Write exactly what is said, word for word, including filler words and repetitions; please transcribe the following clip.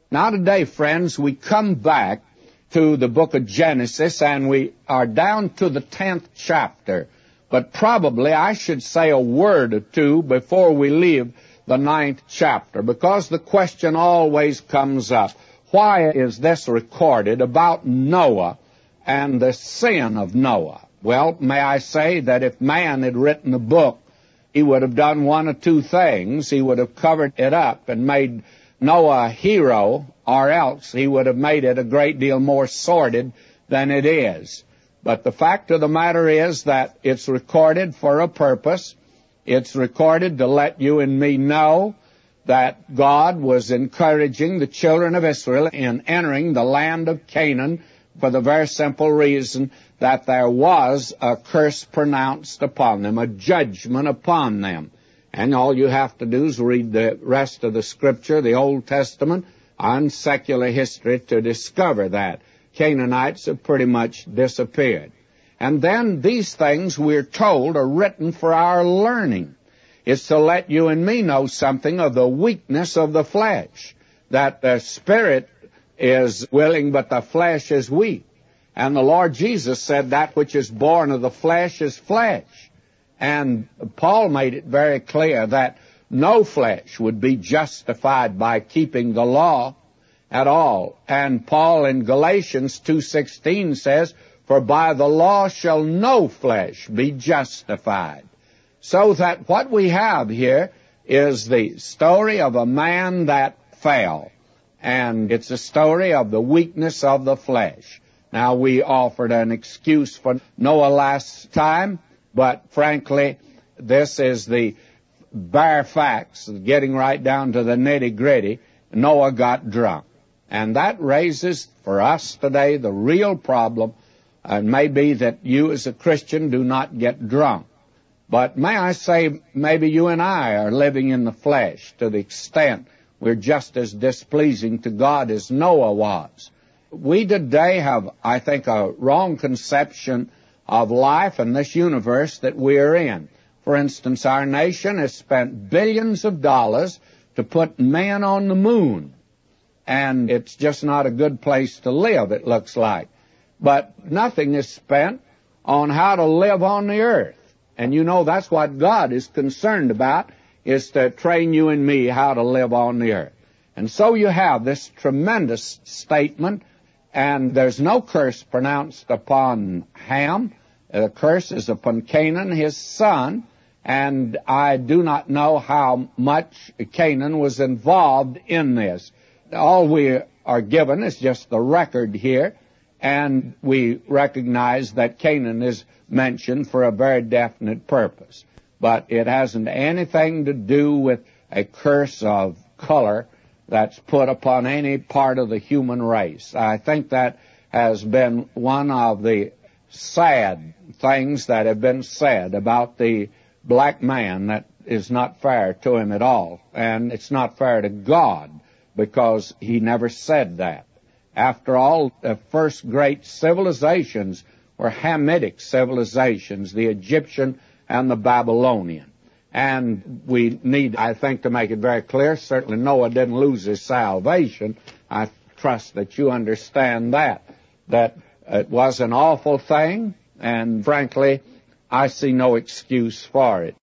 Now today, friends, we come back to the book of Genesis, and we are down to the tenth chapter. But probably I should say a word or two before we leave the ninth chapter, because the question always comes up, why is this recorded about Noah and the sin of Noah? Well, may I say that if man had written a book, he would have done one of two things. He would have covered it up and made Noah a hero, or else he would have made it a great deal more sordid than it is. But the fact of the matter is that it's recorded for a purpose. It's recorded to let you and me know that God was encouraging the children of Israel in entering the land of Canaan for the very simple reason that there was a curse pronounced upon them, a judgment upon them. And all you have to do is read the rest of the Scripture, the Old Testament, and secular history to discover that. Canaanites have pretty much disappeared. And then these things, we're told, are written for our learning. It's to let you and me know something of the weakness of the flesh, that the spirit is willing, but the flesh is weak. And the Lord Jesus said that which is born of the flesh is flesh. And Paul made it very clear that no flesh would be justified by keeping the law at all. And Paul in Galatians two sixteen says, for by the law shall no flesh be justified. So that what we have here is the story of a man that fell. And it's a story of the weakness of the flesh. Now, we offered an excuse for Noah last time, but frankly, this is the bare facts, getting right down to the nitty-gritty. Noah got drunk. And that raises for us today the real problem. It may be that you as a Christian do not get drunk. But may I say, maybe you and I are living in the flesh to the extent we're just as displeasing to God as Noah was. We today have, I think, a wrong conception of life and this universe that we're in. For instance, our nation has spent billions of dollars to put men on the moon. And it's just not a good place to live, it looks like. But nothing is spent on how to live on the earth. And you know that's what God is concerned about, is to train you and me how to live on the earth. And so you have this tremendous statement, and there's no curse pronounced upon Ham. The curse is upon Canaan, his son, and I do not know how much Canaan was involved in this. All we are given is just the record here, and we recognize that Canaan is mentioned for a very definite purpose. But it hasn't anything to do with a curse of color that's put upon any part of the human race. I think that has been one of the sad things that have been said about the black man that is not fair to him at all. And it's not fair to God, because he never said that. After all, the first great civilizations were Hamitic civilizations, the Egyptian and the Babylonian. And we need, I think, to make it very clear, certainly Noah didn't lose his salvation. I trust that you understand that, that it was an awful thing, and frankly, I see no excuse for it.